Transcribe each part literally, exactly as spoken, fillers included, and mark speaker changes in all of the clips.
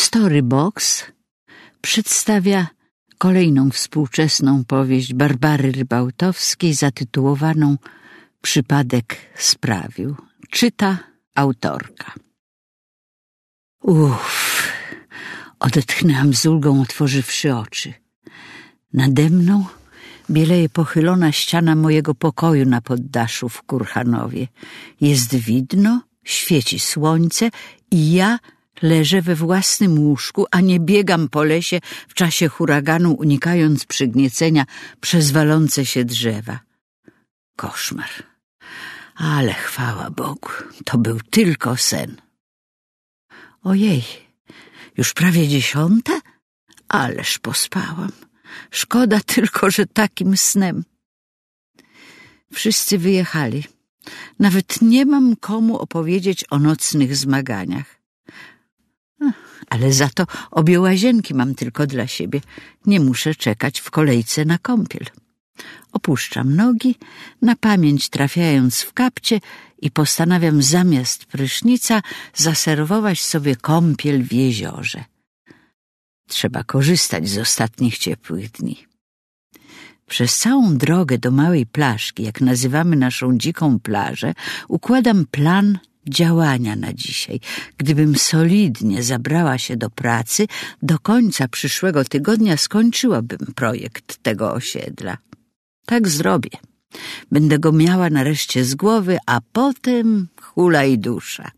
Speaker 1: Storybox przedstawia kolejną współczesną powieść Barbary Rybałtowskiej zatytułowaną Przypadek sprawił. Czyta autorka. Uff, odetchnęłam z ulgą, otworzywszy oczy. Nade mną bieleje pochylona ściana mojego pokoju na poddaszu w Kurhanowie. Jest widno, świeci słońce i ja leżę we własnym łóżku, a nie biegam po lesie w czasie huraganu, unikając przygniecenia przez walące się drzewa. Koszmar. Ale chwała Bogu, to był tylko sen. Ojej, już prawie dziesiąta? Ależ pospałam. Szkoda tylko, że takim snem. Wszyscy wyjechali. Nawet nie mam komu opowiedzieć o nocnych zmaganiach. Ale za to obie łazienki mam tylko dla siebie. Nie muszę czekać w kolejce na kąpiel. Opuszczam nogi, na pamięć trafiając w kapcie i postanawiam zamiast prysznica zaserwować sobie kąpiel w jeziorze. Trzeba korzystać z ostatnich ciepłych dni. Przez całą drogę do małej plażki, jak nazywamy naszą dziką plażę, układam plan działania na dzisiaj. Gdybym solidnie zabrała się do pracy, do końca przyszłego tygodnia skończyłabym projekt tego osiedla. Tak zrobię. Będę go miała nareszcie z głowy, a potem hulaj dusza.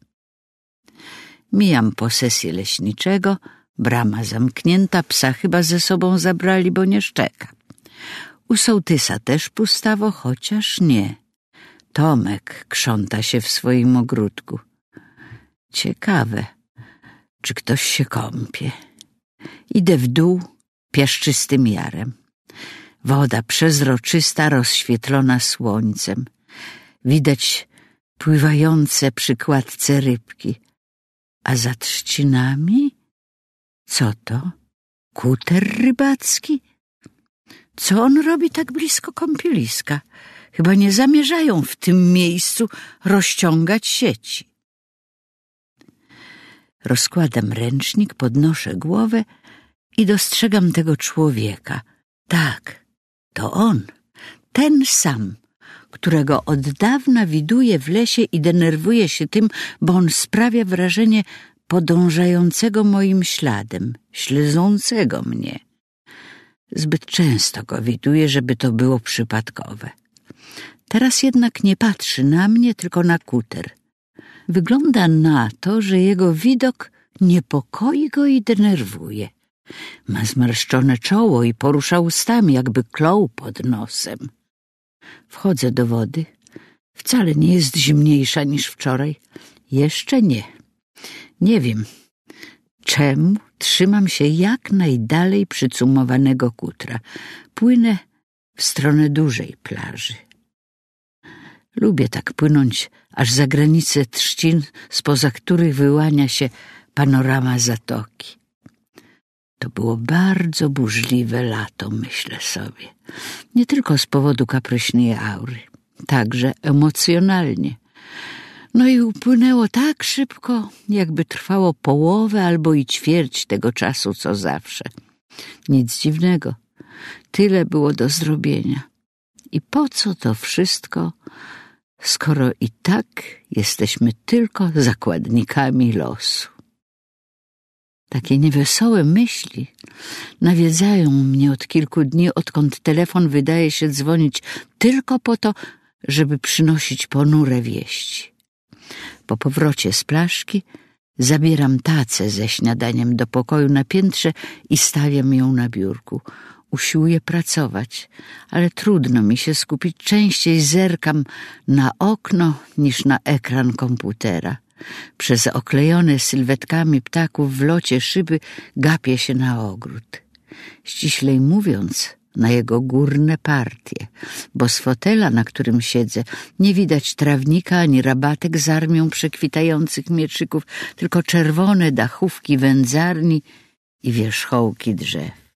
Speaker 1: Mijam posesję leśniczego, brama zamknięta, psa chyba ze sobą zabrali, bo nie szczeka. U sołtysa też pustawo, chociaż nie. Tomek krząta się w swoim ogródku. Ciekawe, czy ktoś się kąpie. Idę w dół piaszczystym jarem. Woda przezroczysta, rozświetlona słońcem. Widać pływające przy kładce rybki. A za trzcinami? Co to? Kuter rybacki? Co on robi tak blisko kąpieliska? Chyba nie zamierzają w tym miejscu rozciągać sieci. Rozkładam ręcznik, podnoszę głowę i dostrzegam tego człowieka. Tak, to on, ten sam, którego od dawna widuję w lesie i denerwuję się tym, bo on sprawia wrażenie podążającego moim śladem, śledzącego mnie. Zbyt często go widuję, żeby to było przypadkowe. Teraz jednak nie patrzy na mnie, tylko na kuter. Wygląda na to, że jego widok niepokoi go i denerwuje. Ma zmarszczone czoło i porusza ustami, jakby klął pod nosem. Wchodzę do wody. Wcale nie jest zimniejsza niż wczoraj. Jeszcze nie. Nie wiem, czemu trzymam się jak najdalej przycumowanego kutra. Płynę w stronę dużej plaży. Lubię tak płynąć aż za granicę trzcin, spoza których wyłania się panorama zatoki. To było bardzo burzliwe lato, myślę sobie. Nie tylko z powodu kapryśnej aury, także emocjonalnie. No i upłynęło tak szybko, jakby trwało połowę albo i ćwierć tego czasu, co zawsze. Nic dziwnego. Tyle było do zrobienia. I po co to wszystko, skoro i tak jesteśmy tylko zakładnikami losu? Takie niewesołe myśli nawiedzają mnie od kilku dni, odkąd telefon wydaje się dzwonić tylko po to, żeby przynosić ponure wieści. Po powrocie z plażki zabieram tacę ze śniadaniem do pokoju na piętrze i stawiam ją na biurku. Usiłuję pracować, ale trudno mi się skupić. Częściej zerkam na okno niż na ekran komputera. Przez oklejone sylwetkami ptaków w locie szyby gapię się na ogród. Ściślej mówiąc, na jego górne partie, bo z fotela, na którym siedzę, nie widać trawnika ani rabatek z armią przekwitających mieczyków, tylko czerwone dachówki wędzarni i wierzchołki drzew.